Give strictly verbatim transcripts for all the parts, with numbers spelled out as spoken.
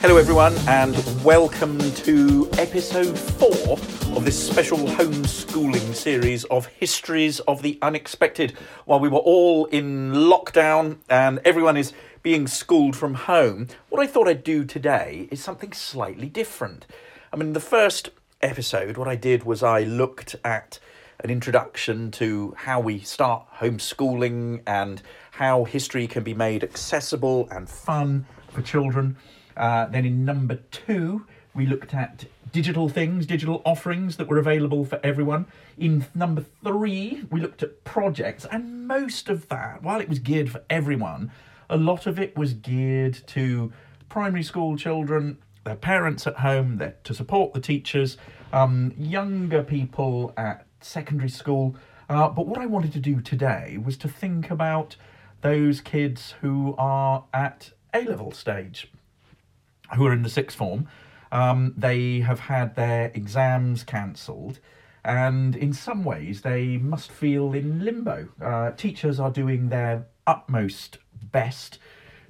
Hello everyone and welcome to episode four of this special homeschooling series of Histories of the Unexpected. While we were all in lockdown and everyone is being schooled from home, what I thought I'd do today is something slightly different. I mean, the first episode, what I did was I looked at an introduction to how we start homeschooling and how history can be made accessible and fun for children. Uh, then in number two, we looked at digital things, digital offerings that were available for everyone. In number three, we looked at projects, and most of that, while it was geared for everyone, a lot of it was geared to primary school children, their parents at home, their, to support the teachers, um, younger people at secondary school. Uh, but what I wanted to do today was to think about those kids who are at A-level stage, who are in the sixth form. Um, they have had their exams cancelled, and in some ways they must feel in limbo. Uh, teachers are doing their utmost best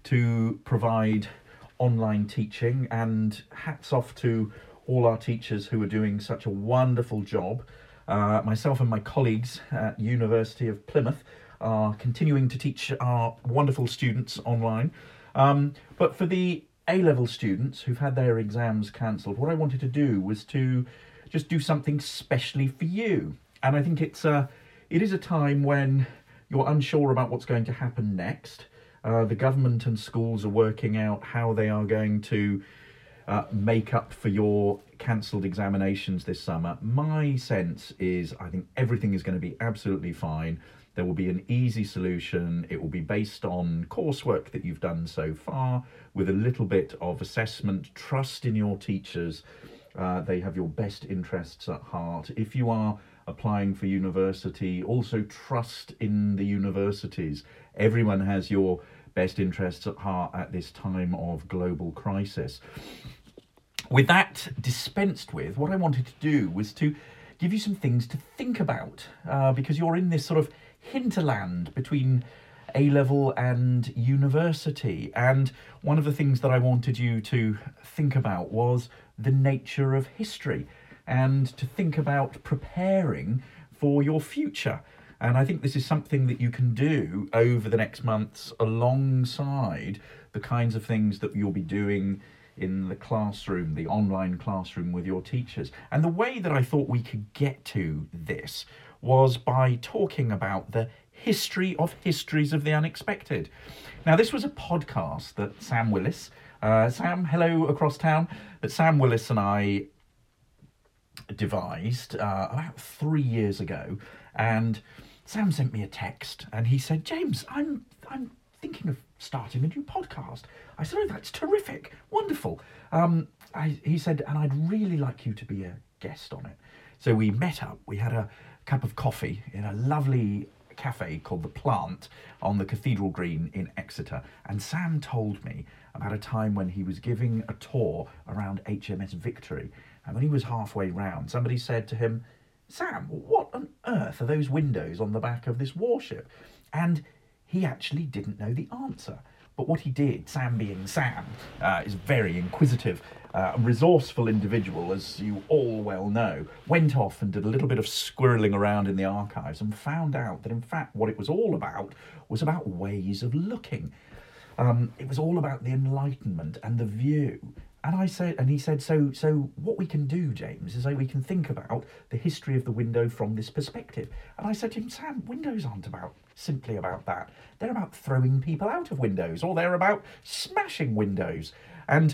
to provide online teaching, and hats off to all our teachers who are doing such a wonderful job. Uh, myself and my colleagues at University of Plymouth are continuing to teach our wonderful students online. Um, but for the A-level students who've had their exams cancelled, what I wanted to do was to just do something specially for you. And I think it's a, it is a time when you're unsure about what's going to happen next. Uh, the government and schools are working out how they are going to uh, make up for your cancelled examinations this summer. My sense is I think everything is going to be absolutely fine. There will be an easy solution. It will be based on coursework that you've done so far, with a little bit of assessment. Trust in your teachers. Uh, they have your best interests at heart. If you are applying for university, also trust in the universities. Everyone has your best interests at heart at this time of global crisis. With that dispensed with, what I wanted to do was to give you some things to think about, uh, because you're in this sort of hinterland between A-level and university. And one of the things that I wanted you to think about was the nature of history, and to think about preparing for your future. And I think this is something that you can do over the next months alongside the kinds of things that you'll be doing in the classroom, the online classroom with your teachers. And the way that I thought we could get to this was by talking about the history of histories of the unexpected. Now, this was a podcast that Sam Willis, uh, Sam, hello across town, that Sam Willis and I devised uh, about three years ago. And Sam sent me a text and he said, James, I'm I'm thinking of starting a new podcast. I said, oh, that's terrific, wonderful. Um, I, he said, and I'd really like you to be a guest on it. So we met up, we had a cup of coffee in a lovely cafe called The Plant on the Cathedral Green in Exeter. And Sam told me about a time when he was giving a tour around H M S Victory. And when he was halfway round, somebody said to him, Sam, what on earth are those windows on the back of this warship? And he actually didn't know the answer. But what he did, Sam being Sam, uh, is a very inquisitive uh, and resourceful individual, as you all well know, went off and did a little bit of squirreling around in the archives and found out that, in fact, what it was all about was about ways of looking. Um, it was all about the Enlightenment and the view. And I said, and he said, so, so what we can do, James, is that we can think about the history of the window from this perspective. And I said to him, Sam, windows aren't about simply about that. They're about throwing people out of windows, or they're about smashing windows. And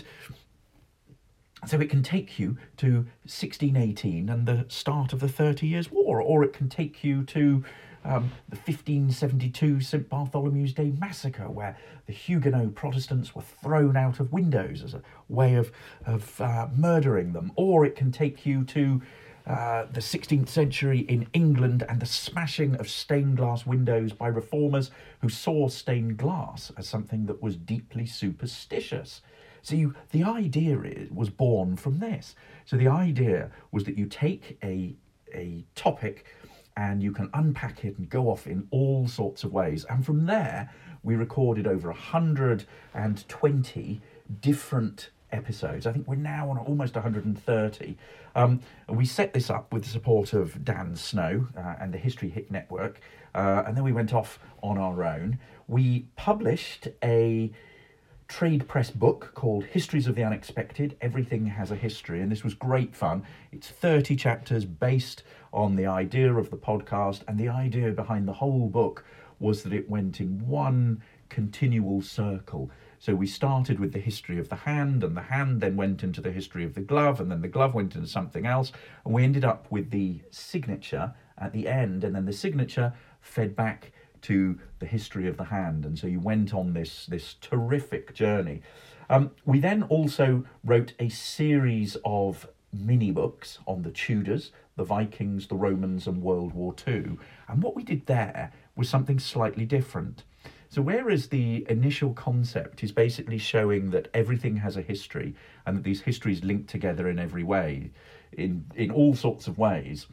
so it can take you to sixteen eighteen and the start of the Thirty Years' War, or it can take you to Um, the fifteen seventy-two Saint Bartholomew's Day massacre, where the Huguenot Protestants were thrown out of windows as a way of, of uh, murdering them. Or it can take you to uh, the sixteenth century in England and the smashing of stained glass windows by reformers who saw stained glass as something that was deeply superstitious. So you, the idea is, was born from this. So the idea was that you take a, a topic and you can unpack it and go off in all sorts of ways. And from there, we recorded over one hundred twenty different episodes. I think we're now on almost one hundred thirty. Um, and we set this up with the support of Dan Snow uh, and the History Hit Network, uh, and then we went off on our own. We published a trade press book called Histories of the Unexpected, Everything Has a History, and this was great fun. It's thirty chapters based on the idea of the podcast, and the idea behind the whole book was that it went in one continual circle. So we started with the history of the hand, and the hand then went into the history of the glove, and then the glove went into something else, and we ended up with the signature at the end, and then the signature fed back to the history of the hand, and so you went on this this terrific journey. Um, we then also wrote a series of mini books on the Tudors, the Vikings, the Romans, and World War Two. And what we did there was something slightly different. So whereas the initial concept is basically showing that everything has a history and that these histories link together in every way, in in all sorts of ways.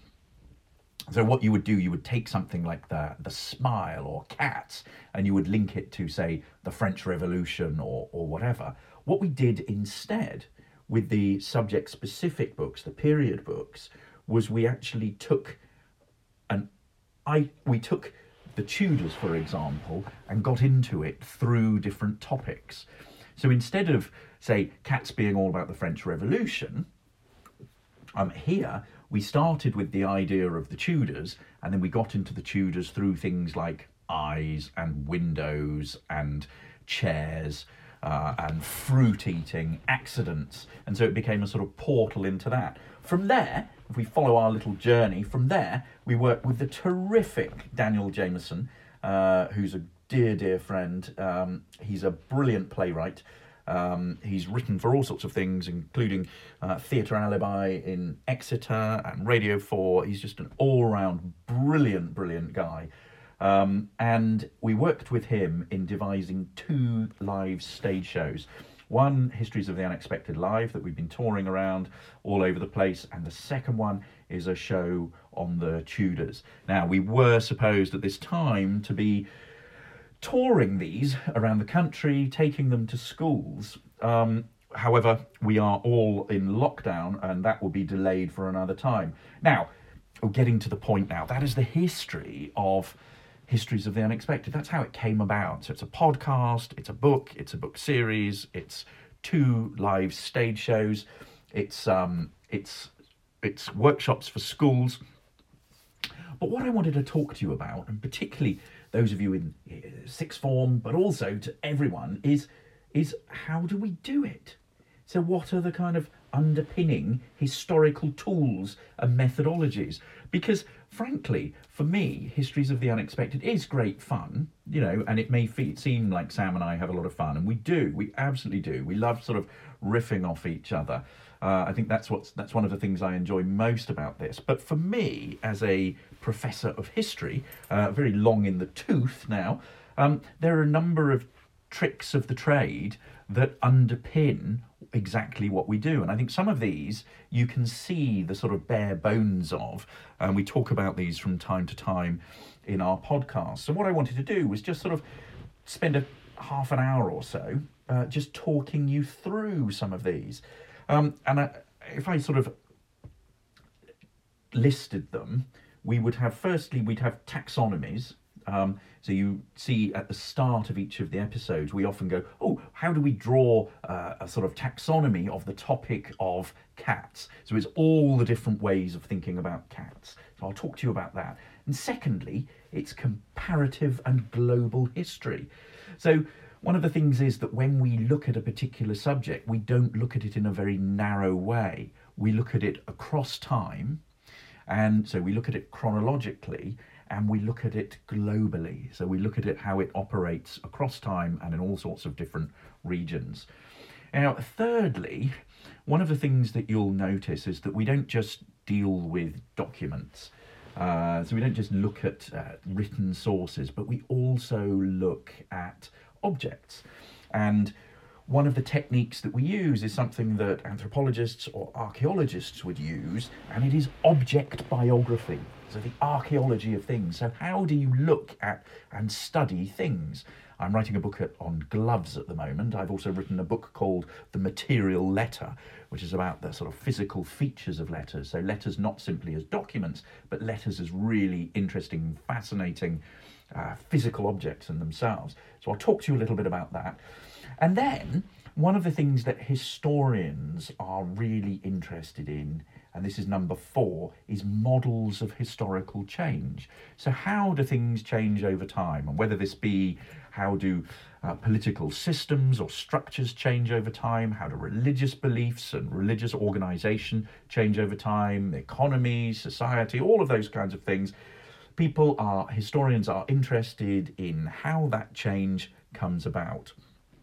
So what you would do, you would take something like the, the Smile or Cats, and you would link it to, say, the French Revolution or, or whatever. What we did instead with the subject-specific books, the period books, was we actually took an I we took the Tudors, for example, and got into it through different topics. So instead of, say, Cats being all about the French Revolution, um, here we started with the idea of the Tudors, and then we got into the Tudors through things like eyes and windows and chairs uh, and fruit eating, accidents, and so it became a sort of portal into that. From there, if we follow our little journey, from there we worked with the terrific Daniel Jameson, uh, who's a dear, dear friend. Um, he's a brilliant playwright. Um, he's written for all sorts of things, including uh, Theatre Alibi in Exeter and Radio four. He's just an all-round brilliant, brilliant guy. Um, and we worked with him in devising two live stage shows. One, Histories of the Unexpected Live, that we've been touring around all over the place, and the second one is a show on the Tudors. Now, we were supposed at this time to be touring these around the country, taking them to schools. Um, however, we are all in lockdown, and that will be delayed for another time. Now, getting to the point now, that is the history of Histories of the Unexpected. That's how it came about. So it's a podcast, it's a book, it's a book series, it's two live stage shows, it's um, it's it's workshops for schools. But what I wanted to talk to you about, and particularly those of you in sixth form, but also to everyone, is is how do we do it? So what are the kind of underpinning historical tools and methodologies? Because frankly, for me, Histories of the Unexpected is great fun, you know, and it may fe- seem like Sam and I have a lot of fun, and we do, we absolutely do. We love sort of riffing off each other. Uh, I think that's what's that's one of the things I enjoy most about this. But for me, as a professor of history, uh, very long in the tooth now, um, there are a number of tricks of the trade that underpin exactly what we do. And I think some of these you can see the sort of bare bones of, and we talk about these from time to time in our podcast. So what I wanted to do was just sort of spend a half an hour or so uh, just talking you through some of these. Um, and I, if I sort of listed them, we would have, firstly, we'd have taxonomies. Um, so you see at the start of each of the episodes, we often go, oh, how do we draw uh, a sort of taxonomy of the topic of cats? So it's all the different ways of thinking about cats. So I'll talk to you about that. And secondly, it's comparative and global history. So one of the things is that when we look at a particular subject, we don't look at it in a very narrow way. We look at it across time. And so we look at it chronologically, and we look at it globally. So we look at it how it operates across time and in all sorts of different regions. Now, thirdly, one of the things that you'll notice is that we don't just deal with documents. Uh, so we don't just look at uh, written sources, but we also look at objects. And one of the techniques that we use is something that anthropologists or archaeologists would use, and it is object biography. So the archaeology of things. So how do you look at and study things? I'm writing a book at, on gloves at the moment. I've also written a book called The Material Letter, which is about the sort of physical features of letters. So letters not simply as documents, but letters as really interesting, fascinating uh, physical objects in themselves. So I'll talk to you a little bit about that. And then one of the things that historians are really interested in, and this is number four, is models of historical change. So how do things change over time? And whether this be how do uh, political systems or structures change over time? How do religious beliefs and religious organisation change over time? The economy, society, all of those kinds of things. People are, historians are interested in how that change comes about.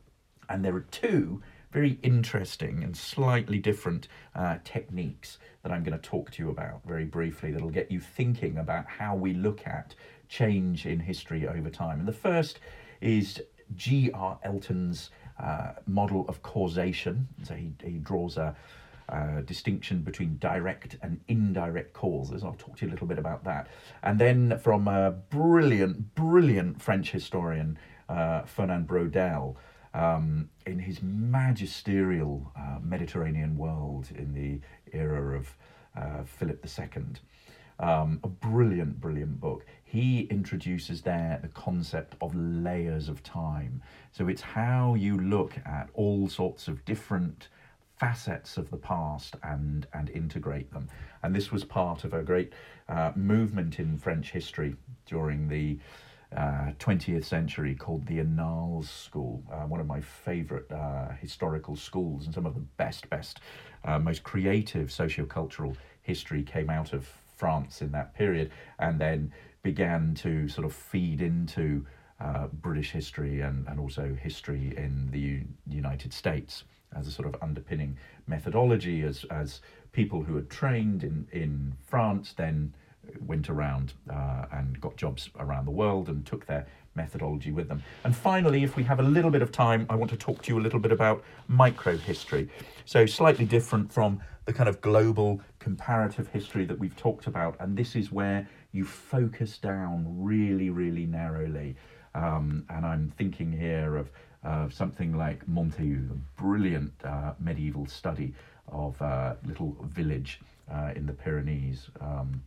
And there are two very interesting and slightly different uh, techniques that I'm going to talk to you about very briefly that'll get you thinking about how we look at change in history over time. And the first is G R Elton's uh, model of causation. So he, he draws a, a distinction between direct and indirect causes. I'll talk to you a little bit about that. And then from a brilliant, brilliant French historian, uh, Fernand Braudel, Um, in his magisterial uh, Mediterranean world in the era of uh, Philip the Second. Um, a brilliant, brilliant book. He introduces there the concept of layers of time. So it's how you look at all sorts of different facets of the past and, and integrate them. And this was part of a great uh, movement in French history during the Uh, twentieth century called the Annales School, uh, one of my favourite uh, historical schools, and some of the best, best, uh, most creative sociocultural history came out of France in that period, and then began to sort of feed into uh, British history and, and also history in the U- United States as a sort of underpinning methodology, as as people who had trained in, in France then went around uh, and got jobs around the world and took their methodology with them. And finally, if we have a little bit of time, I want to talk to you a little bit about microhistory. So slightly different from the kind of global comparative history that we've talked about. And this is where you focus down really, really narrowly. Um, and I'm thinking here of uh, something like Montaigu, a brilliant uh, medieval study of a little village uh, in the Pyrenees, um,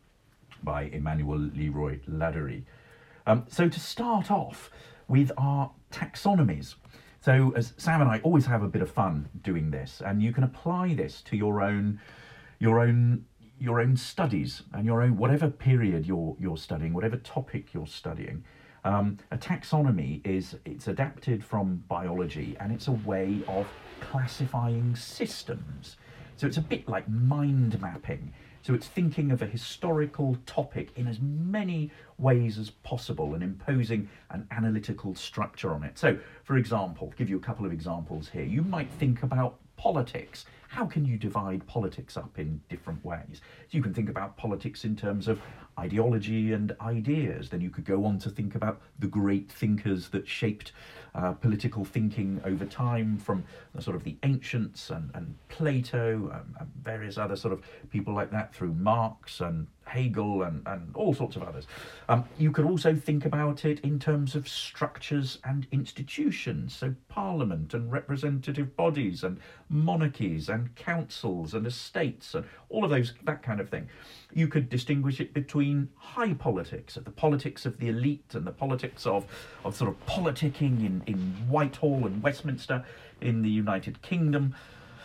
by Emmanuel Leroy Ladurie. Um, so to start off with our taxonomies. So as Sam and I always have a bit of fun doing this, and you can apply this to your own, your own, your own studies and your own whatever period you're you're studying, whatever topic you're studying. Um, a taxonomy is it's adapted from biology, and it's a way of classifying systems. So it's a bit like mind mapping. So it's thinking of a historical topic in as many ways as possible and imposing an analytical structure on it. So, for example, give you a couple of examples here. You might think about politics. How can you divide politics up in different ways? So you can think about politics in terms of ideology and ideas. Then you could go on to think about the great thinkers that shaped uh, political thinking over time, from the sort of the ancients and, and Plato um, and various other sort of people like that, through Marx and Hegel and, and all sorts of others. Um, you could also think about it in terms of structures and institutions, so parliament and representative bodies and monarchies and councils and estates and all of those, that kind of thing. You could distinguish it between high politics, the politics of the elite and the politics of, of sort of politicking in, in Whitehall and Westminster in the United Kingdom,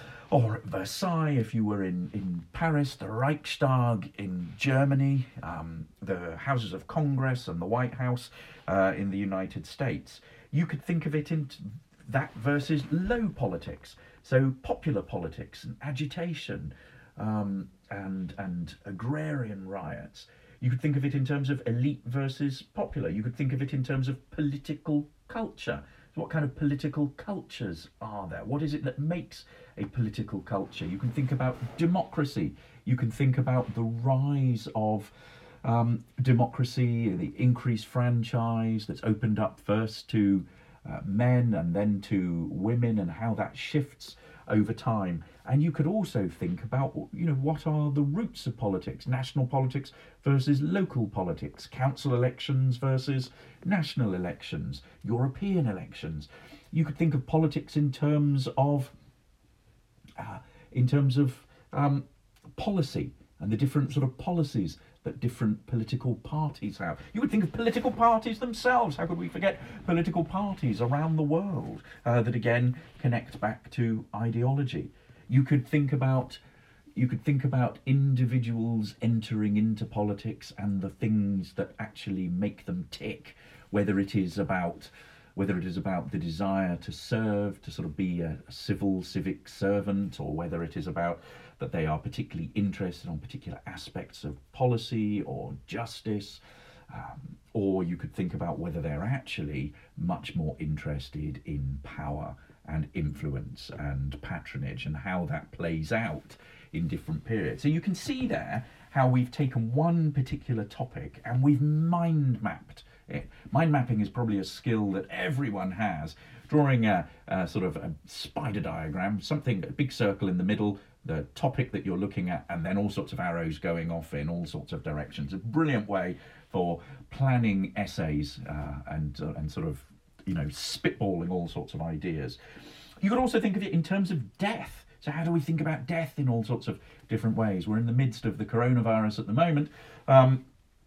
or at Versailles if you were in, in Paris, the Reichstag in Germany, um, the Houses of Congress and the White House uh, in the United States. You could think of it in that versus low politics, so popular politics and agitation um, and, and agrarian riots. You could think of it in terms of elite versus popular. You could think of it in terms of political culture. What kind of political cultures are there? What is it that makes a political culture? You can think about democracy. You can think about the rise of um, democracy, the increased franchise that's opened up first to uh, men and then to women, and how that shifts over time. And you could also think about, you know, what are the roots of politics? National politics versus local politics, council elections versus national elections, European elections. You could think of politics in terms of, uh, in terms of um, policy and the different sort of policies that different political parties have. You would think of political parties themselves. How could we forget political parties around the world uh, that again connect back to ideology? You could think about you could think about individuals entering into politics and the things that actually make them tick, whether it is about whether it is about the desire to serve, to sort of be a, a civil civic servant, or whether it is about that they are particularly interested on particular aspects of policy or justice, um, or you could think about whether they're actually much more interested in power and influence and patronage, and how that plays out in different periods. So you can see there how we've taken one particular topic and we've mind mapped it. Mind mapping is probably a skill that everyone has. Drawing a, a sort of a spider diagram, something, a big circle in the middle, the topic that you're looking at, and then all sorts of arrows going off in all sorts of directions. A brilliant way for planning essays uh, and uh, and sort of, you know, spitballing all sorts of ideas. You could also think of it in terms of death. So how do we think about death in all sorts of different ways? We're in the midst of the coronavirus at the moment, um,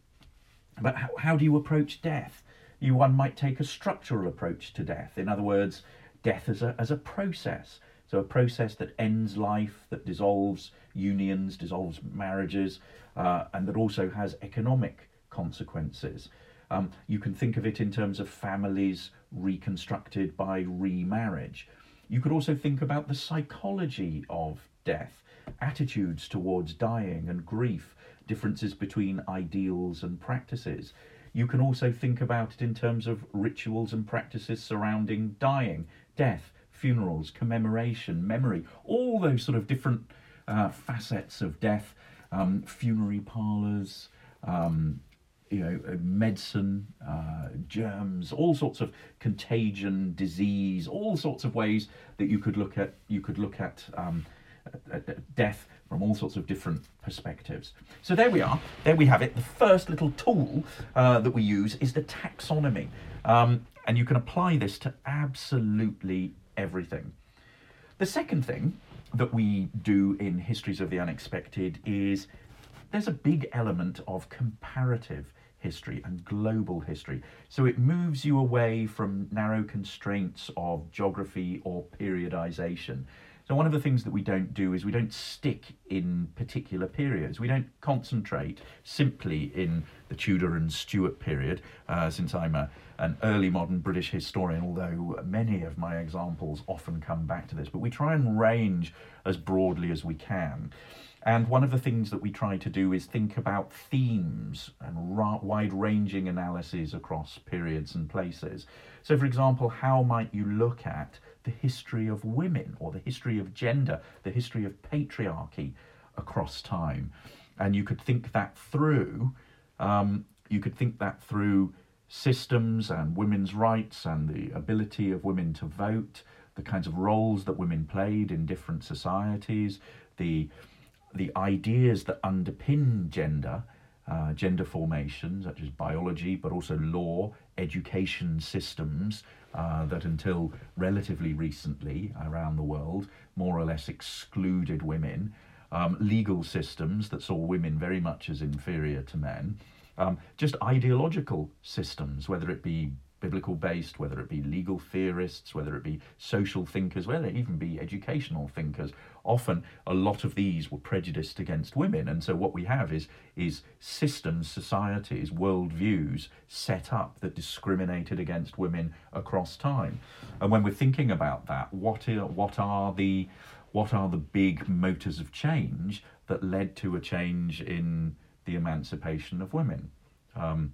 but how, how do you approach death? You one might take a structural approach to death. In other words, death as a as a process. So a process that ends life, that dissolves unions, dissolves marriages, uh, and that also has economic consequences. Um, you can think of it in terms of families reconstructed by remarriage. You could also think about the psychology of death, attitudes towards dying and grief, differences between ideals and practices. You can also think about it in terms of rituals and practices surrounding dying, death, funerals, commemoration, memory, all those sort of different uh, facets of death, um, funerary parlours, um, you know, medicine, uh, germs, all sorts of contagion, disease, all sorts of ways that you could look at. You could look at, um, at, at death from all sorts of different perspectives. So there we are. There we have it. The first little tool uh, that we use is the taxonomy, um, and you can apply this to absolutely everything. The second thing that we do in Histories of the Unexpected is there's a big element of comparative history and global history. So it moves you away from narrow constraints of geography or periodization. So one of the things that we don't do is we don't stick in particular periods. We don't concentrate simply in the Tudor and Stuart period, uh, since I'm a, an early modern British historian, although many of my examples often come back to this. But we try and range as broadly as we can. And one of the things that we try to do is think about themes and ra- wide-ranging analyses across periods and places. So, for example, how might you look at the history of women or the history of gender, the history of patriarchy across time? And you could think that through, um, you could think that through systems and women's rights and the ability of women to vote, the kinds of roles that women played in different societies, the the ideas that underpin gender, uh, gender formation, such as biology, but also law, education systems uh, that until relatively recently around the world more or less excluded women, um, legal systems that saw women very much as inferior to men, um, just ideological systems, whether it be biblical based, whether it be legal theorists, whether it be social thinkers, whether it even be educational thinkers. Often a lot of these were prejudiced against women, and so what we have is is systems, societies, worldviews set up that discriminated against women across time. And when we're thinking about that, what are what are the what are the big motors of change that led to a change in the emancipation of women? Um,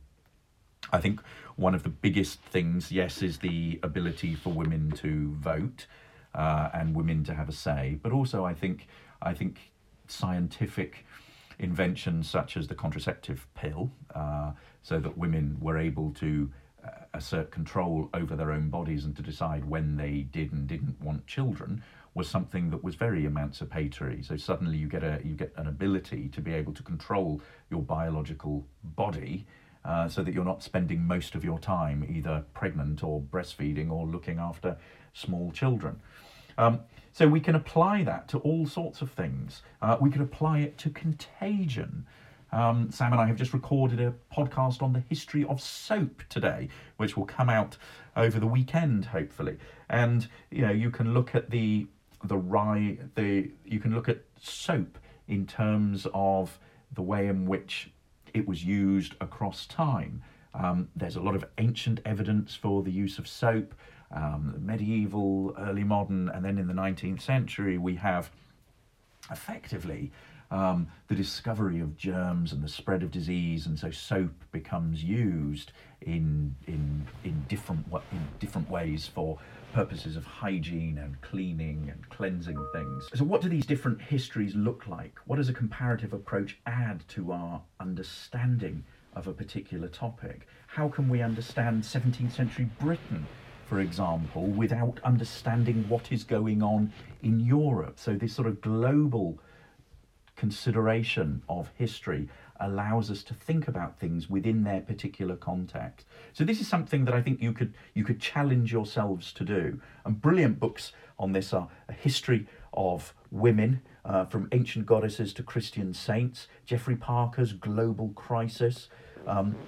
I think one of the biggest things, yes, is the ability for women to vote uh, and women to have a say. But also, I think, I think scientific inventions such as the contraceptive pill, uh, so that women were able to assert control over their own bodies and to decide when they did and didn't want children was something that was very emancipatory. So suddenly you get a you get an ability to be able to control your biological body, uh, so that you're not spending most of your time either pregnant or breastfeeding or looking after small children. Um, so we can apply that to all sorts of things. Uh, we could apply it to contagion. Um, Sam and I have just recorded a podcast on the history of soap today, which will come out over the weekend, hopefully. And you know, you can look at the the rye, the you can look at soap in terms of the way in which it was used across time. Um, there's a lot of ancient evidence for the use of soap, um, medieval, early modern, and then in the nineteenth century we have effectively um, the discovery of germs and the spread of disease, and so soap becomes used in in in different in different ways for purposes of hygiene and cleaning and cleansing things. So what do these different histories look like? What does a comparative approach add to our understanding of a particular topic? How can we understand seventeenth century Britain, for example, without understanding what is going on in Europe? So this sort of global consideration of history allows us to think about things within their particular context. So this is something that I think you could you could challenge yourselves to do. And brilliant books on this are A History of Women, uh, from Ancient Goddesses to Christian Saints, Geoffrey Parker's Global Crisis. Um,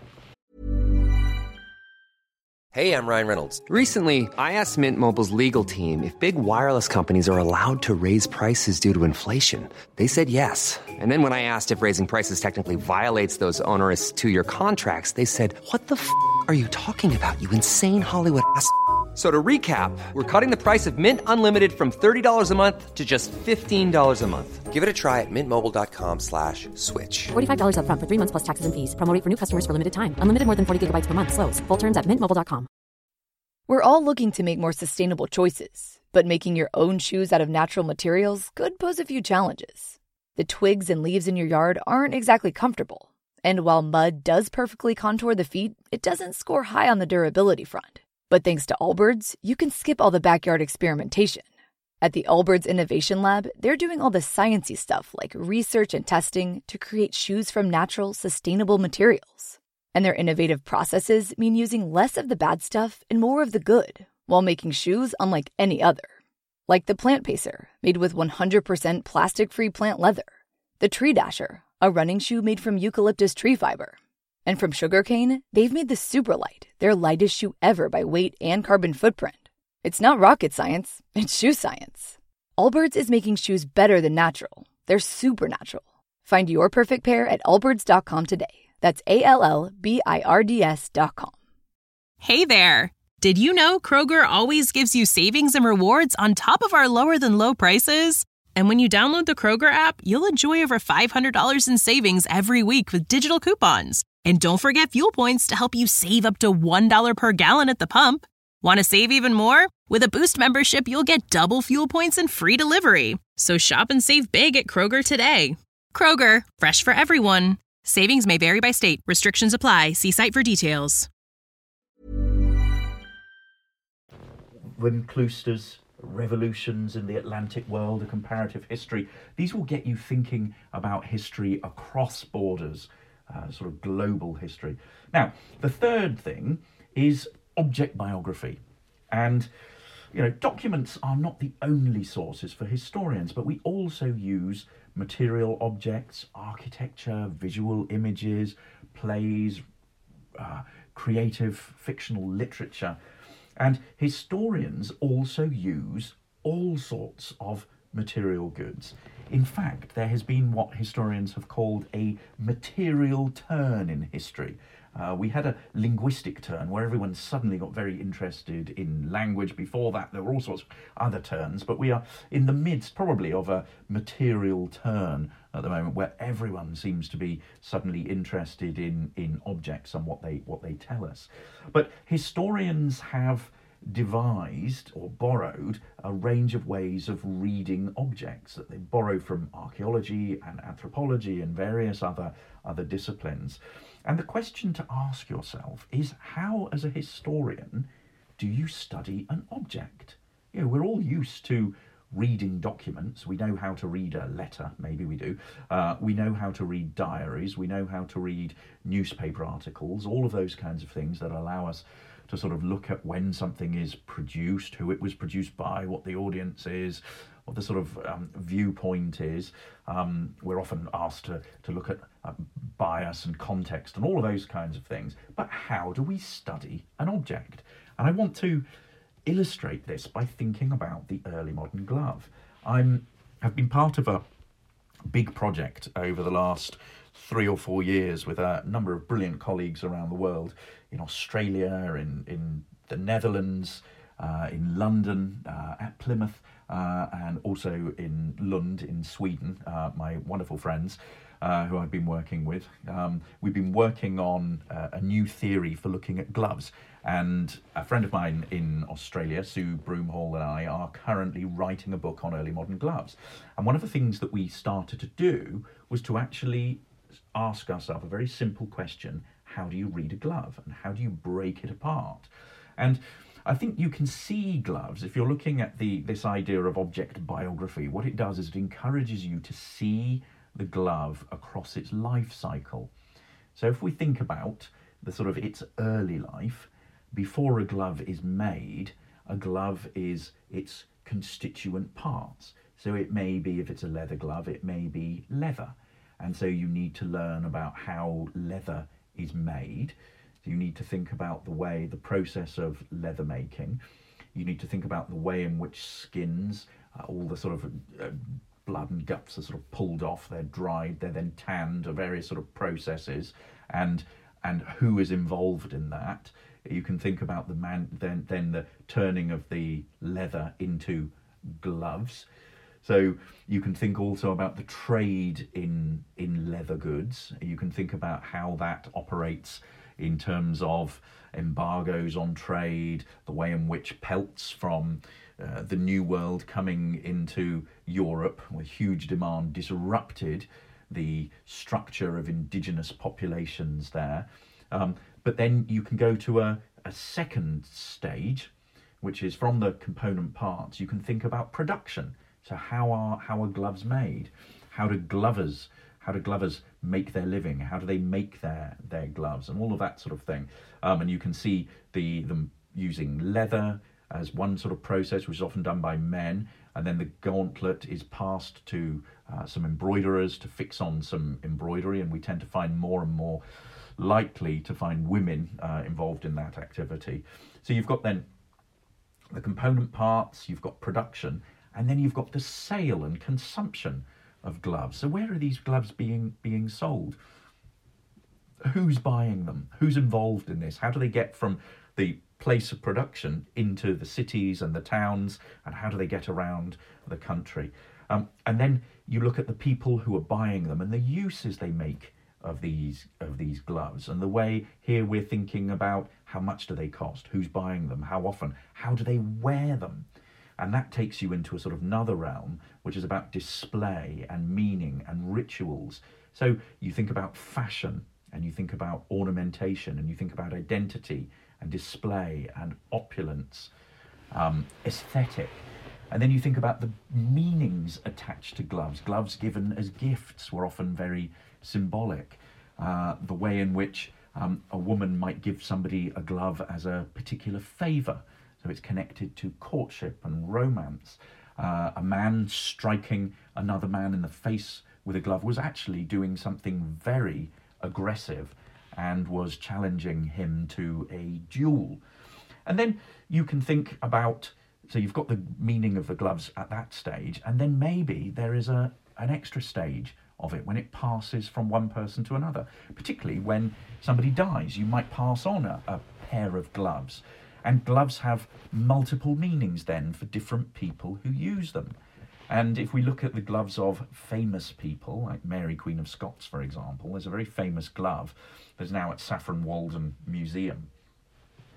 Hey, I'm Ryan Reynolds. Recently, I asked Mint Mobile's legal team if big wireless companies are allowed to raise prices due to inflation. They said yes. And then when I asked if raising prices technically violates those onerous two-year contracts, they said, "What the f*** are you talking about, you insane Hollywood ass f- So to recap, we're cutting the price of Mint Unlimited from thirty dollars a month to just fifteen dollars a month. Give it a try at mintmobile.com slash switch. forty-five dollars up front for three months plus taxes and fees. Promo rate for new customers for limited time. Unlimited more than forty gigabytes per month. Slows full terms at mint mobile dot com. We're all looking to make more sustainable choices, but making your own shoes out of natural materials could pose a few challenges. The twigs and leaves in your yard aren't exactly comfortable. And while mud does perfectly contour the feet, it doesn't score high on the durability front. But thanks to Allbirds, you can skip all the backyard experimentation. At the Allbirds Innovation Lab, they're doing all the sciencey stuff like research and testing to create shoes from natural, sustainable materials. And their innovative processes mean using less of the bad stuff and more of the good, while making shoes unlike any other. Like the Plant Pacer, made with one hundred percent plastic-free plant leather. The Tree Dasher, a running shoe made from eucalyptus tree fiber. And from sugarcane, they've made the Superlight, their lightest shoe ever by weight and carbon footprint. It's not rocket science, it's shoe science. Allbirds is making shoes better than natural. They're supernatural. Find your perfect pair at allbirds dot com today. That's A L L B I R D S dot com. Hey there! Did you know Kroger always gives you savings and rewards on top of our lower-than-low prices? And when you download the Kroger app, you'll enjoy over five hundred dollars in savings every week with digital coupons. And don't forget fuel points to help you save up to one dollar per gallon at the pump. Want to save even more? With a Boost membership, you'll get double fuel points and free delivery. So shop and save big at Kroger today. Kroger, fresh for everyone. Savings may vary by state. Restrictions apply. See site for details. Wim Kloosters, Revolutions in the Atlantic World, A Comparative History. These will get you thinking about history across borders, uh, sort of global history. Now, the third thing is object biography. And, you know, documents are not the only sources for historians, but we also use material objects, architecture, visual images, plays, uh, creative fictional literature. And historians also use all sorts of material goods. In fact, there has been what historians have called a material turn in history. Uh, we had a linguistic turn where everyone suddenly got very interested in language. Before that, there were all sorts of other turns, but we are in the midst probably of a material turn at the moment where everyone seems to be suddenly interested in, in objects and what they, what they tell us. But historians have devised or borrowed a range of ways of reading objects that they borrow from archaeology and anthropology and various other other disciplines. And the question to ask yourself is, how as a historian do you study an object? You know, we're all used to reading documents. We know how to read a letter, maybe we do. Uh, we know how to read diaries. We know how to read newspaper articles, all of those kinds of things that allow us to sort of look at when something is produced, who it was produced by, what the audience is, what the sort of um, viewpoint is. Um, we're often asked to, to look at uh, bias and context and all of those kinds of things. But how do we study an object? And I want to illustrate this by thinking about the early modern glove. I'm have been part of a big project over the last three or four years with a number of brilliant colleagues around the world, in Australia, in, in the Netherlands, uh, in London, uh, at Plymouth, uh, and also in Lund in Sweden, uh, my wonderful friends uh, who I've been working with. Um, we've been working on uh, a new theory for looking at gloves, and a friend of mine in Australia, Sue Broomhall, and I are currently writing a book on early modern gloves. And one of the things that we started to do was to actually ask ourselves a very simple question: how do you read a glove, and how do you break it apart? And I think you can see gloves, if you're looking at the this idea of object biography, what it does is it encourages you to see the glove across its life cycle. So if we think about the sort of its early life, before a glove is made, a glove is its constituent parts. So it may be, if it's a leather glove, it may be leather. And so you need to learn about how leather is made. So you need to think about the way, the process of leather making. You need to think about the way in which skins, uh, all the sort of uh, blood and guts are sort of pulled off, they're dried, they're then tanned, or various sort of processes, and and who is involved in that. You can think about the man, then then the turning of the leather into gloves. So you can think also about the trade in in leather goods. You can think about how that operates in terms of embargoes on trade, the way in which pelts from uh, the New World coming into Europe with huge demand disrupted the structure of indigenous populations there. Um, but then you can go to a, a second stage, which is from the component parts. You can think about production. So how are how are gloves made? How do glovers how do glovers make their living? How do they make their their gloves, and all of that sort of thing? Um, and you can see the them using leather as one sort of process, which is often done by men, and then the gauntlet is passed to uh, some embroiderers to fix on some embroidery, and we tend to find more and more likely to find women uh, involved in that activity. So you've got then the component parts, you've got production, and then you've got the sale and consumption of gloves. So where are these gloves being being sold? Who's buying them? Who's involved in this? How do they get from the place of production into the cities and the towns, and how do they get around the country? Um, and then you look at the people who are buying them and the uses they make of these of these gloves, and the way here we're thinking about how much do they cost, who's buying them, how often, how do they wear them? And that takes you into a sort of another realm, which is about display and meaning and rituals. So you think about fashion, and you think about ornamentation, and you think about identity and display and opulence, um, aesthetic. And then you think about the meanings attached to gloves. Gloves given as gifts were often very symbolic. Uh, the way in which um, a woman might give somebody a glove as a particular favour. So it's connected to courtship and romance. Uh, a man striking another man in the face with a glove was actually doing something very aggressive and was challenging him to a duel. And then you can think about, so you've got the meaning of the gloves at that stage, and then maybe there is a an extra stage of it when it passes from one person to another. Particularly when somebody dies, you might pass on a, a pair of gloves. And gloves have multiple meanings then for different people who use them. And if we look at the gloves of famous people, like Mary, Queen of Scots, for example, there's a very famous glove that's now at Saffron Walden Museum.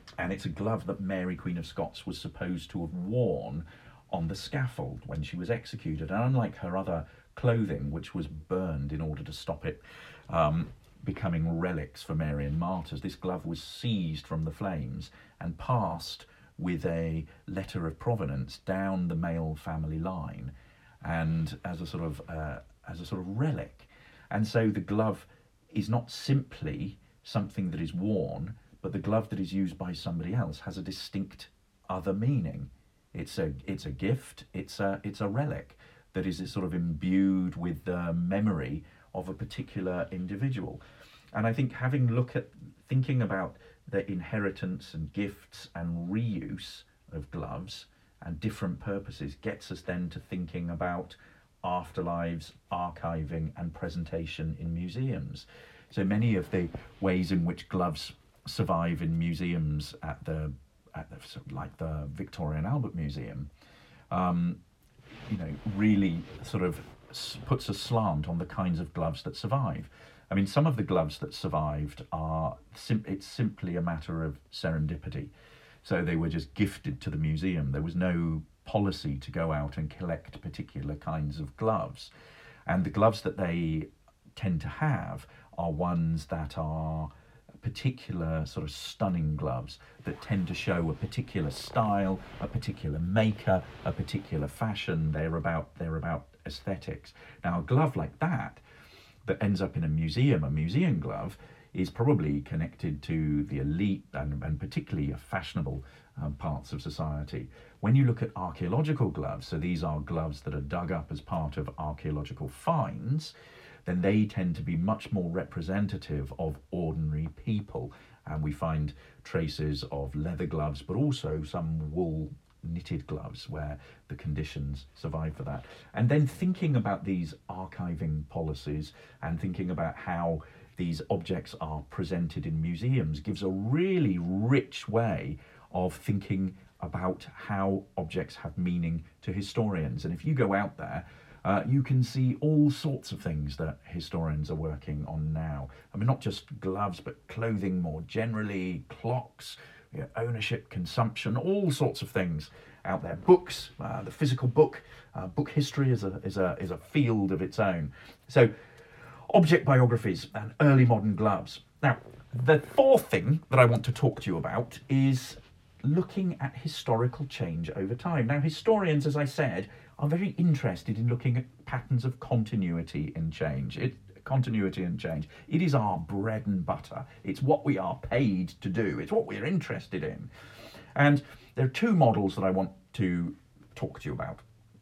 and it's a glove that Mary, Queen of Scots, was supposed to have worn on the scaffold when she was executed. And unlike her other clothing, which was burned in order to stop it um, becoming relics for Marian martyrs, this glove was seized from the flames and passed with a letter of provenance down the male family line, and as a sort of uh, as a sort of relic. And so the glove is not simply something that is worn, but the glove that is used by somebody else has a distinct other meaning. It's a it's a gift. It's a it's a relic that is sort of imbued with the memory of a particular individual. And I think having look at thinking about the inheritance and gifts and reuse of gloves and different purposes gets us then to thinking about afterlives, archiving and presentation in museums. So many of the ways in which gloves survive in museums at the, at the like the Victoria and Albert Museum, um, you know, really sort of puts a slant on the kinds of gloves that survive. I mean, some of the gloves that survived are, sim- it's simply a matter of serendipity. So they were just gifted to the museum. There was no policy to go out and collect particular kinds of gloves. And the gloves that they tend to have are ones that are particular sort of stunning gloves that tend to show a particular style, a particular maker, a particular fashion. They're about, they're about aesthetics. Now, a glove like that, that ends up in a museum, a museum glove, is probably connected to the elite and, and particularly fashionable um, parts of society. When you look at archaeological gloves, so these are gloves that are dug up as part of archaeological finds, then they tend to be much more representative of ordinary people. And we find traces of leather gloves, but also some wool knitted gloves where the conditions survive for that. And then thinking about these archiving policies and thinking about how these objects are presented in museums gives a really rich way of thinking about how objects have meaning to historians. And if you go out there, uh, you can see all sorts of things that historians are working on now. I mean, not just gloves, but clothing more generally, clocks, you know, ownership, consumption, all sorts of things out there. Books, uh, the physical book, uh, book history is a is a is a field of its own. So, object biographies and early modern gloves. Now, the fourth thing that I want to talk to you about is looking at historical change over time. Now, historians, as I said, are very interested in looking at patterns of continuity and change. It, continuity and change. It is our bread and butter. It's what we are paid to do. It's what we're interested in. And there are two models that I want to talk to you about.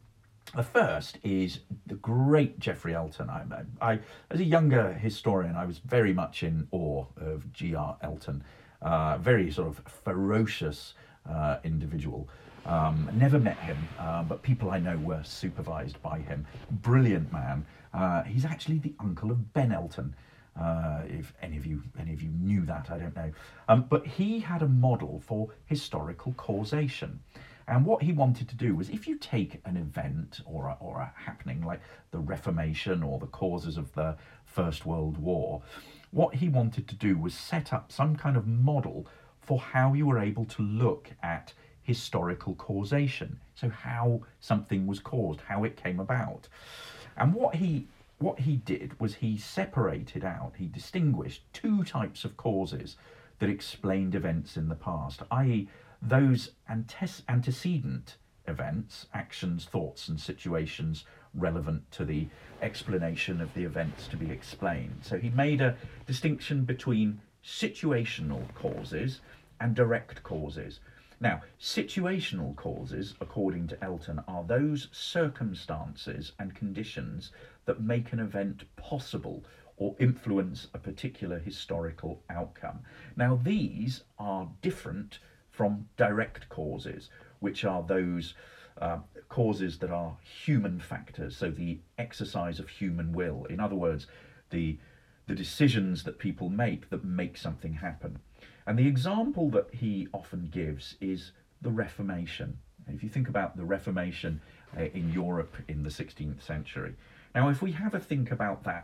The first is the great Geoffrey Elton. I, I, as a younger historian, I was very much in awe of G R Elton. Uh, very sort of ferocious uh, individual. Um, never met him, uh, but people I know were supervised by him. Brilliant man. Uh, he's actually the uncle of Ben Elton. Uh, if any of you any of you knew that, I don't know. Um, but he had a model for historical causation. And what he wanted to do was, if you take an event or a, or a happening like the Reformation or the causes of the First World War, what he wanted to do was set up some kind of model for how you were able to look at historical causation. So how something was caused, how it came about. And what he what he did was he separated out, he distinguished two types of causes that explained events in the past, that is those antes- antecedent events, actions, thoughts and situations relevant to the explanation of the events to be explained. So he made a distinction between situational causes and direct causes. Now, situational causes, according to Elton, are those circumstances and conditions that make an event possible or influence a particular historical outcome. Now, these are different from direct causes, which are those uh, causes that are human factors, so the exercise of human will. In other words, the, the decisions that people make that make something happen. And the example that he often gives is the Reformation. And if you think about the Reformation uh, in Europe in the sixteenth century. Now, if we have a think about that,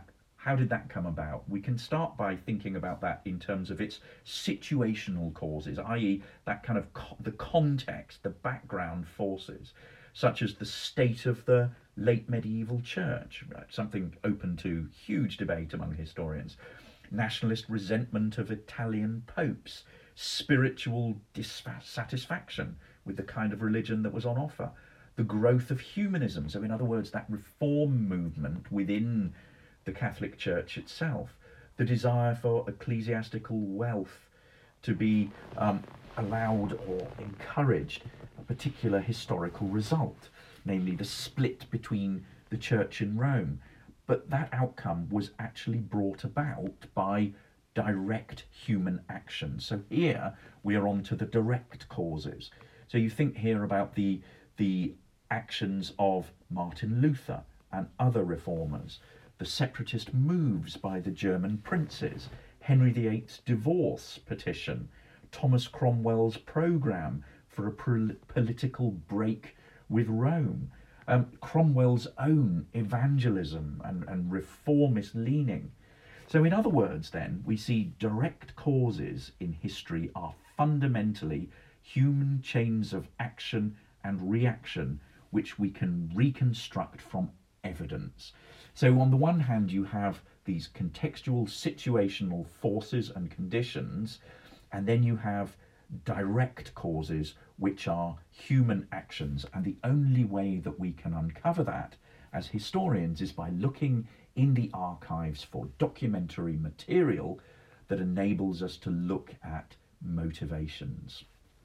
how did that come about? We can start by thinking about that in terms of its situational causes, that is that kind of co- the context, the background forces, such as the state of the late medieval church, right? Something open to huge debate among historians. Nationalist resentment of Italian popes, spiritual dissatisfaction with the kind of religion that was on offer, the growth of humanism, so in other words, that reform movement within the Catholic Church itself, the desire for ecclesiastical wealth to be um, allowed or encouraged a particular historical result, namely the split between the Church and Rome. But that outcome was actually brought about by direct human action. So here we are on to the direct causes. So you think here about the, the actions of Martin Luther and other reformers, the separatist moves by the German princes, Henry the eighth's divorce petition, Thomas Cromwell's programme for a pro- political break with Rome, um, Cromwell's own evangelism and, and reformist leaning. So in other words then, we see direct causes in history are fundamentally human chains of action and reaction which we can reconstruct from evidence. So on the one hand you have these contextual situational forces and conditions, and then you have direct causes which are human actions, and the only way that we can uncover that as historians is by looking in the archives for documentary material that enables us to look at motivations.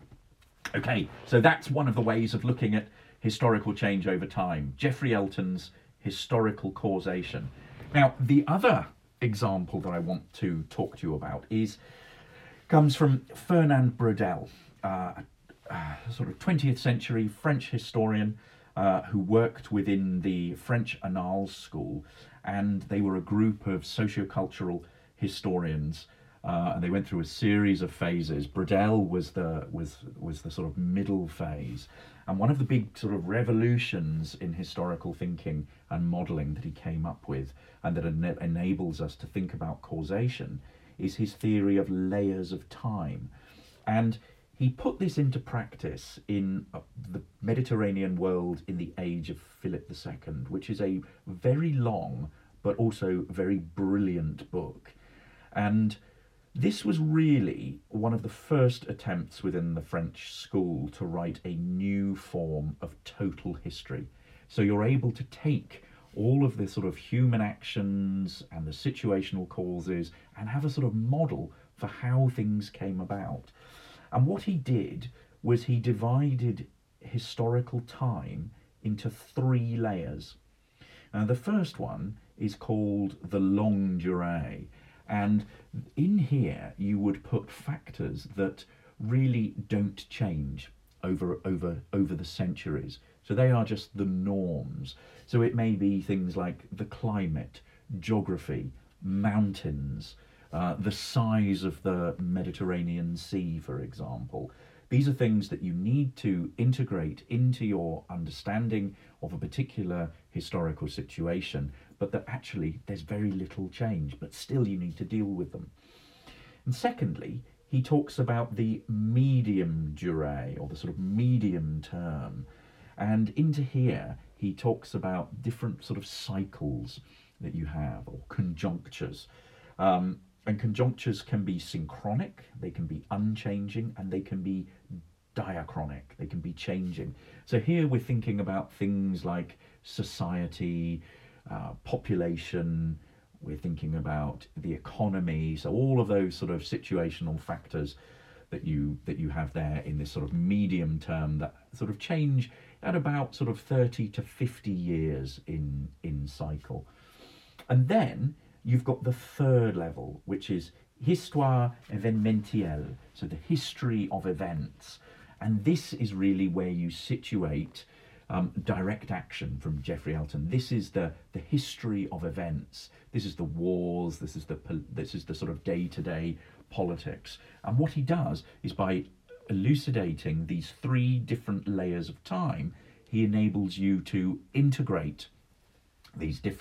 Okay, so that's one of the ways of looking at historical change over time, Geoffrey Elton's historical causation. Now, the other example that I want to talk to you about is comes from Fernand Braudel, uh, a sort of twentieth century French historian uh, who worked within the French Annales School, and they were a group of sociocultural historians, uh, and they went through a series of phases. Braudel was the was was the sort of middle phase, and one of the big sort of revolutions in historical thinking and modelling that he came up with, and that en- enables us to think about causation, is his theory of layers of time. And he put this into practice in uh, the Mediterranean world in the age of Philip the Second, which is a very long but also very brilliant book. And this was really one of the first attempts within the French school to write a new form of total history. So you're able to take all of the sort of human actions and the situational causes and have a sort of model for how things came about. And what he did was he divided historical time into three layers. Now, the first one is called the longue durée. And in here, you would put factors that really don't change over, over, over the centuries. So they are just the norms. So it may be things like the climate, geography, mountains, uh, the size of the Mediterranean Sea, for example. These are things that you need to integrate into your understanding of a particular historical situation, but that actually there's very little change, but still you need to deal with them. And secondly, he talks about the medium durée, or the sort of medium term. And into here, he talks about different sort of cycles that you have, or conjunctures. Um, and conjunctures can be synchronic, they can be unchanging, and they can be diachronic, they can be changing. So here we're thinking about things like society, uh, population, we're thinking about the economy, so all of those sort of situational factors that you that you have there in this sort of medium term that sort of change at about sort of thirty to fifty years in in cycle. And then you've got the third level, which is histoire événementielle, so the history of events. And this is really where you situate um, direct action from Geoffrey Elton. This is the the history of events. This is the wars. This is the this is the sort of day-to-day politics. And what he does is, by elucidating these three different layers of time, he enables you to integrate these different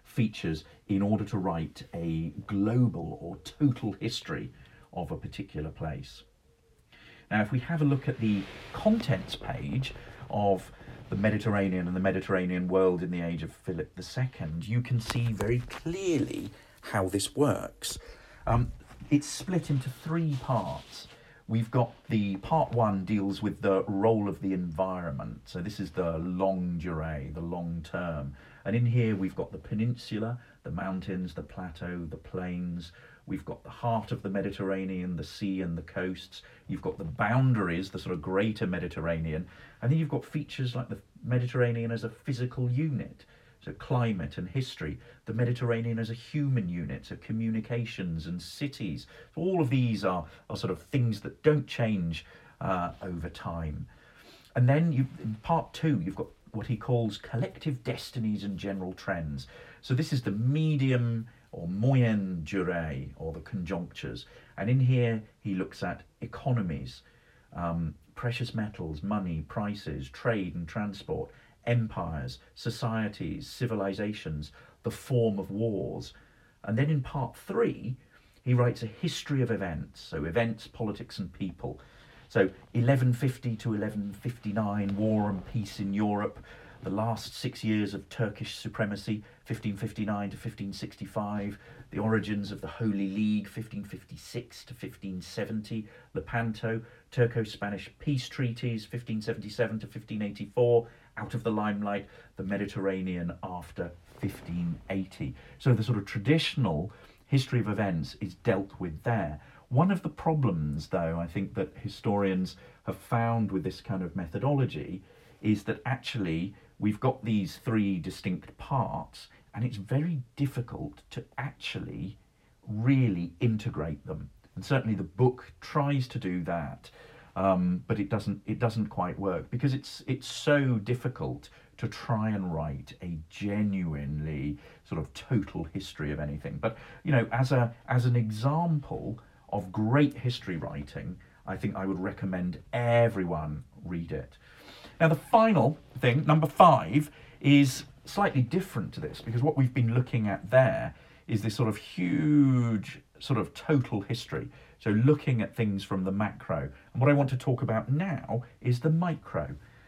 features in order to write a global or total history of a particular place. Now, if we have a look at the contents page of the Mediterranean and the Mediterranean world in the age of Philip the Second, you can see very clearly how this works. Um, it's split into three parts. We've got the part one deals with the role of the environment. So this is the longue durée, the long term. And in here we've got the peninsula, the mountains, the plateau, the plains. We've got the heart of the Mediterranean, the sea and the coasts. You've got the boundaries, the sort of greater Mediterranean. And then you've got features like the Mediterranean as a physical unit. So climate and history, the Mediterranean as a human unit, so communications and cities. So all of these are, are sort of things that don't change uh, over time. And then you, in part two, you've got what he calls collective destinies and general trends. So this is the medium or moyenne durée, or the conjunctures. And in here, he looks at economies, um, precious metals, money, prices, trade and transport, empires, societies, civilizations, the form of wars. And then in part three, he writes a history of events, so events, politics and people. So eleven fifty to eleven fifty-nine, war and peace in Europe, the last six years of Turkish supremacy, fifteen fifty-nine to fifteen sixty-five, the origins of the Holy League, fifteen fifty-six to fifteen seventy, Lepanto, Turco-Spanish peace treaties, fifteen seventy-seven to fifteen eighty-four, out of the limelight, the Mediterranean after fifteen eighty. So the sort of traditional history of events is dealt with there. One of the problems, though, I think that historians have found with this kind of methodology is that actually we've got these three distinct parts, and it's very difficult to actually really integrate them. And certainly the book tries to do that, um, but it doesn't it doesn't quite work, because it's it's so difficult to try and write a genuinely sort of total history of anything. But you know, as a as an example of great history writing, I think I would recommend everyone read it. Now, the final thing, number five, is slightly different to this, because what we've been looking at there is this sort of huge sort of total history. So looking at things from the macro. And what I want to talk about now is the micro.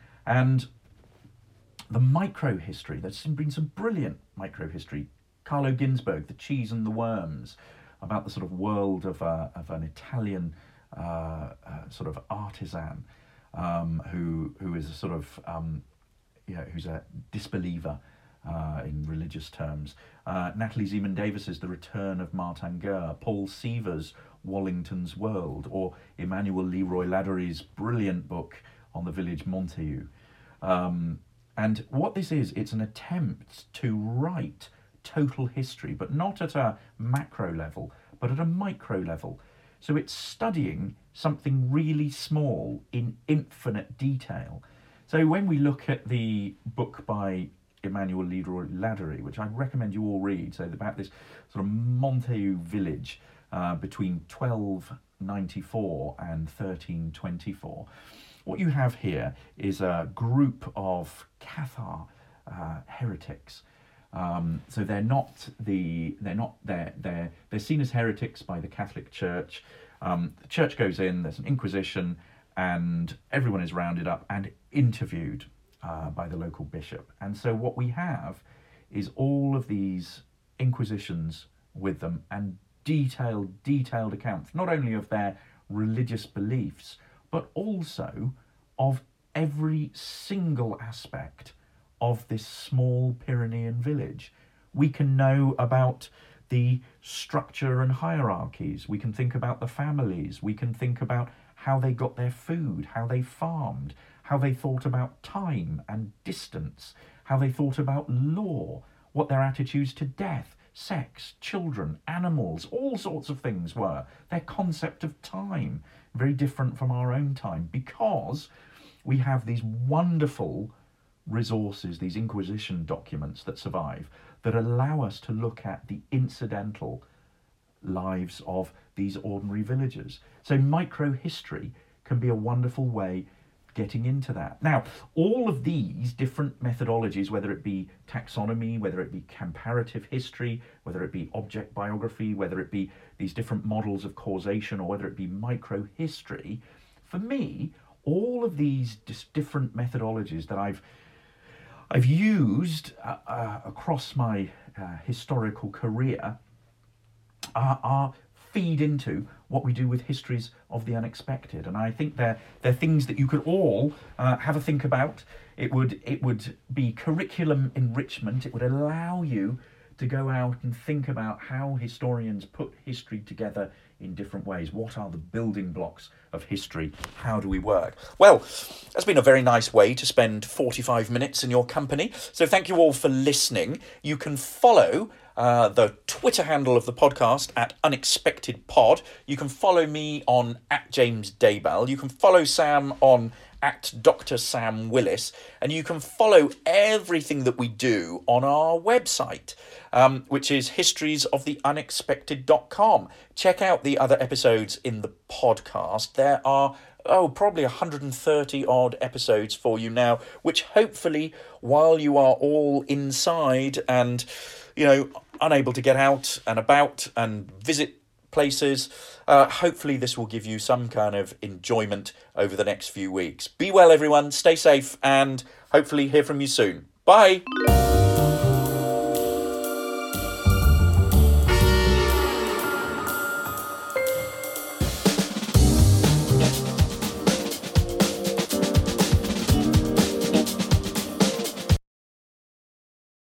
And the micro history, there's been some brilliant micro history. Carlo Ginzburg, The Cheese and the Worms, about the sort of world of, a, of an Italian uh, uh, sort of artisan um, who who is a sort of, um, you know, who's a disbeliever uh, in religious terms. Uh, Natalie Zeman Davis's The Return of Martin Guerre, Paul Seaver's Wallington's World, or Emmanuel Leroy Ladury's brilliant book on the village Montagu. Um, and what this is, it's an attempt to write total history, but not at a macro level, but at a micro level. So it's studying something really small in infinite detail. So when we look at the book by Emmanuel Leroy Ladury, which I recommend you all read, so about this sort of Montagu village uh, between twelve ninety-four and thirteen twenty-four, what you have here is a group of Cathar uh, heretics. Um, so they're not the they're not they're they're they're seen as heretics by the Catholic Church. Um, the church goes in, there's an inquisition, and everyone is rounded up and interviewed uh, by the local bishop. And so what we have is all of these inquisitions with them, and detailed detailed accounts, not only of their religious beliefs, but also of every single aspect of this small Pyrenean village. We can know about the structure and hierarchies. We can think about the families. We can think about how they got their food, how they farmed, how they thought about time and distance, how they thought about law, what their attitudes to death, sex, children, animals, all sorts of things were. Their concept of time, very different from our own time, because we have these wonderful resources, these Inquisition documents that survive, that allow us to look at the incidental lives of these ordinary villagers. So micro-history can be a wonderful way getting into that. Now, all of these different methodologies, whether it be taxonomy, whether it be comparative history, whether it be object biography, whether it be these different models of causation, or whether it be microhistory, for me, all of these dis- different methodologies that I've I've used uh, uh, across my uh, historical career are, are feed into what we do with histories of the unexpected, and I think they're they're things that you could all uh, have a think about. It would it would be curriculum enrichment. It would allow you to go out and think about how historians put history together in different ways. What are the building blocks of history? How do we work? Well, that's been a very nice way to spend forty-five minutes in your company. So thank you all for listening. You can follow uh, the Twitter handle of the podcast at Unexpected Pod. You can follow me on at James Daybell. You can follow Sam on at Doctor Sam Willis, and you can follow everything that we do on our website, um, which is histories of the unexpected dot com. Check out the other episodes in the podcast. There are, oh, probably one hundred thirty odd episodes for you now, which hopefully, while you are all inside and, you know, unable to get out and about and visit places, uh, hopefully this will give you some kind of enjoyment over the next few weeks. Be well, everyone, stay safe, and hopefully hear from you soon. Bye!